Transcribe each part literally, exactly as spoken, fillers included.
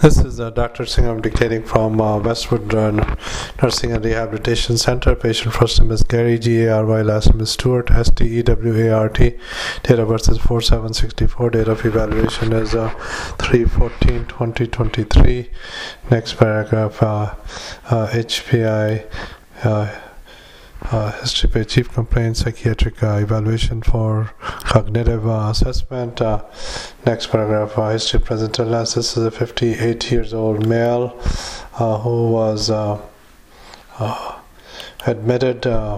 This is uh, Doctor Singh. I'm dictating from uh, Westwood uh, Nursing and Rehabilitation Center. Patient first name is Gary, G A R Y, last name is Stewart, S T E W A R T. Date of birth is four seven sixty-four. Date of evaluation is uh, three fourteen twenty twenty-three. Next paragraph, uh, uh, H P I. Uh, Uh, history page, chief complaint, psychiatric uh, evaluation for cognitive uh, assessment. Uh, next paragraph, uh, history present illness. This is a fifty-eight years old male uh, who was uh, uh, admitted uh,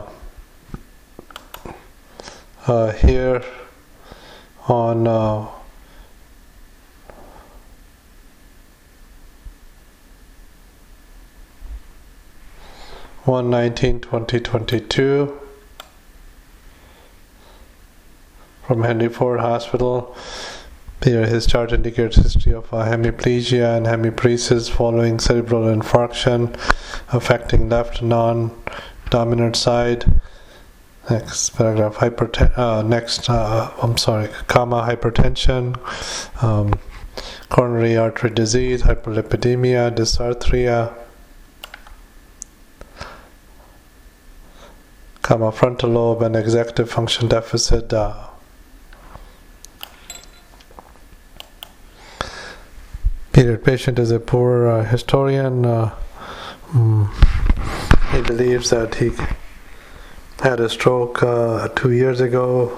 uh, here on uh, one nineteen twenty twenty-two from Henry Ford Hospital. Here his chart indicates history of uh, hemiplegia and hemiparesis following cerebral infarction affecting left non-dominant side. Next paragraph, hyperten- uh, next uh, I'm sorry, comma, hypertension, um, coronary artery disease, hyperlipidemia, dysarthria, comma, frontal lobe and executive function deficit. Uh, period. Patient is a poor uh, historian. Uh, mm, he believes that he had a stroke uh, two years ago.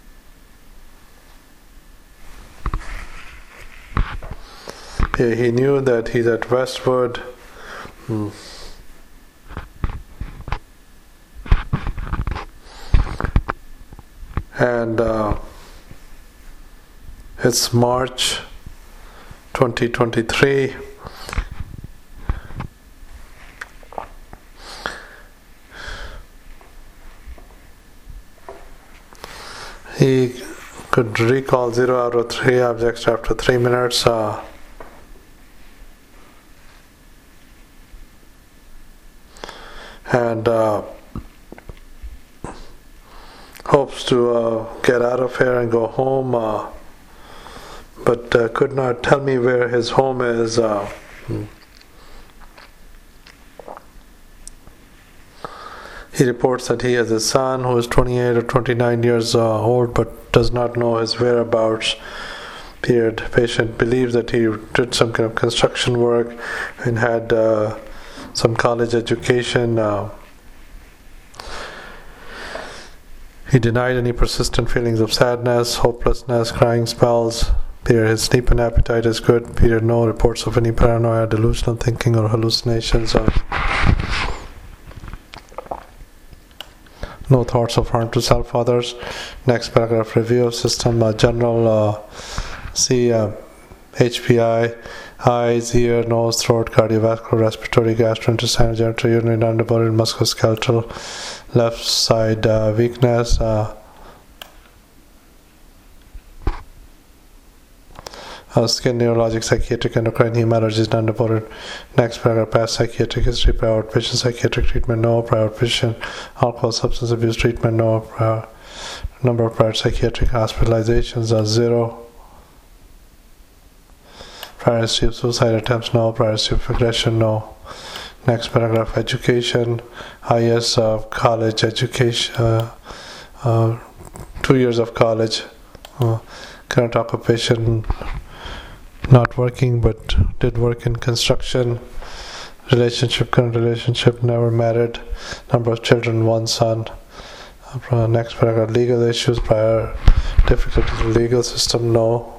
He, he knew that he's at Westwood. Mm. And uh, it's March twenty twenty-three. He could recall zero out of three objects after three minutes. Uh, and uh, hopes to uh, get out of here and go home, uh, but uh, could not tell me where his home is. Uh, he reports that he has a son who is twenty-eight or twenty-nine years uh, old but does not know his whereabouts. Period. Patient believes that he did some kind of construction work and had uh, some college education. Uh, He denied any persistent feelings of sadness, hopelessness, crying spells. Period. His sleep and appetite is good. Period. No reports of any paranoia, delusional thinking, or hallucinations. Or no thoughts of harm to self, others. Next paragraph, review of system, uh, general, uh, see uh, H P I, eyes, ear, nose, throat, cardiovascular, respiratory, gastrointestinal, genital, urinary, non-developed, musculoskeletal, left side uh, weakness, uh, uh, skin, neurologic, psychiatric, endocrine, heme allergies, non-developed. Next paragraph, past psychiatric history, prior outpatient psychiatric treatment, no. Prior outpatient alcohol substance abuse treatment, no. Prior, number of prior psychiatric hospitalizations are zero. Prior history of suicide attempts, no. Prior history of aggression, no. Next paragraph, education, highest uh, college education, uh, uh, two years of college, uh, current occupation, not working but did work in construction, relationship, current relationship, never married, number of children, one son. Uh, next paragraph, legal issues, prior difficulty in the legal system, no.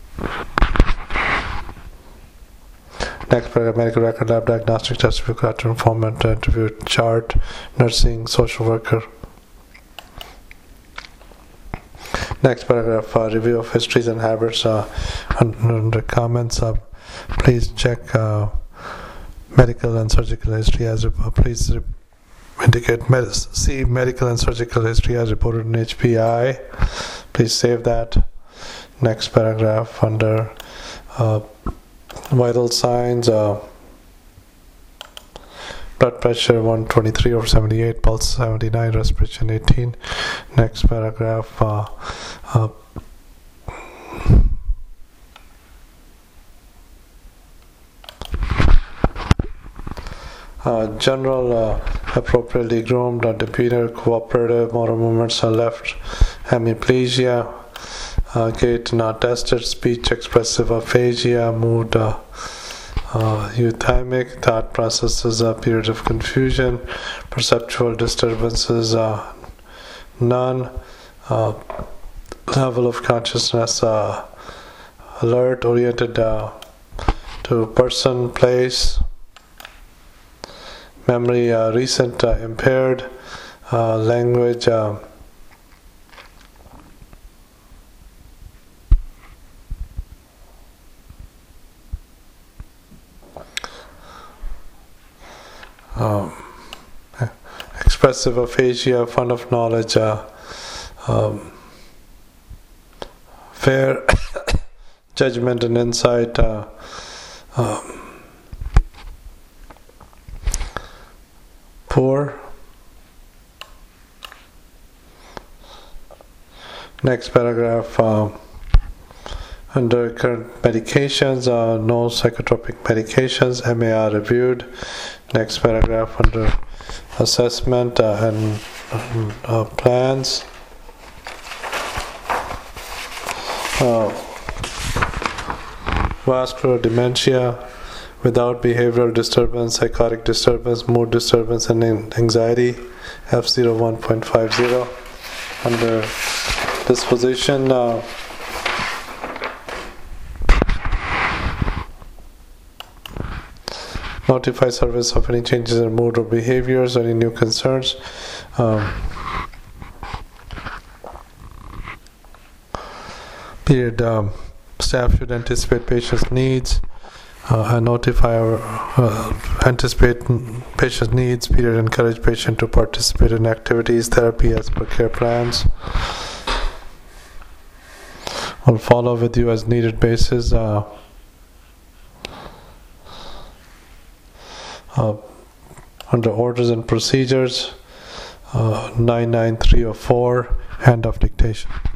Next paragraph, medical record, lab diagnostic test, character informant, interview chart, nursing, social worker. Next paragraph, uh, review of histories and habits. Uh, under comments, uh, please check uh, medical and surgical history as uh, please re- indicate med- see medical and surgical history as reported in H P I. Please save that. Next paragraph, under uh, vital signs, uh, blood pressure one twenty-three over seventy-eight, pulse seventy-nine, respiration eighteen. Next paragraph, uh, uh, Uh, general, uh, appropriately groomed, uh, demeanor, cooperative, motor movements are left, hemiplegia, uh, gait not tested, speech expressive aphasia, mood uh, uh, euthymic, thought processes, uh, period of confusion, perceptual disturbances, uh, none, uh, level of consciousness, uh, alert, oriented uh, to person, place, memory uh, recent, uh, impaired, uh, language uh, um, expressive aphasia, fund of knowledge, uh, um, fair judgment and insight, uh, um, poor. Next paragraph, uh, under current medications, uh, no psychotropic medications, M A R reviewed. Next paragraph, under assessment uh, and uh, plans. Uh, vascular dementia without behavioral disturbance, psychotic disturbance, mood disturbance, and anxiety, F zero one point five zero. Under disposition, uh, notify service of any changes in mood or behaviors, or any new concerns. Um, period. Um, staff should anticipate patients' needs. Uh, and notify or uh, anticipate patient needs, period, encourage patient to participate in activities, therapy as per care plans. Will follow with you as needed basis. Uh, uh, under orders and procedures, uh, nine nine three oh four, end of dictation.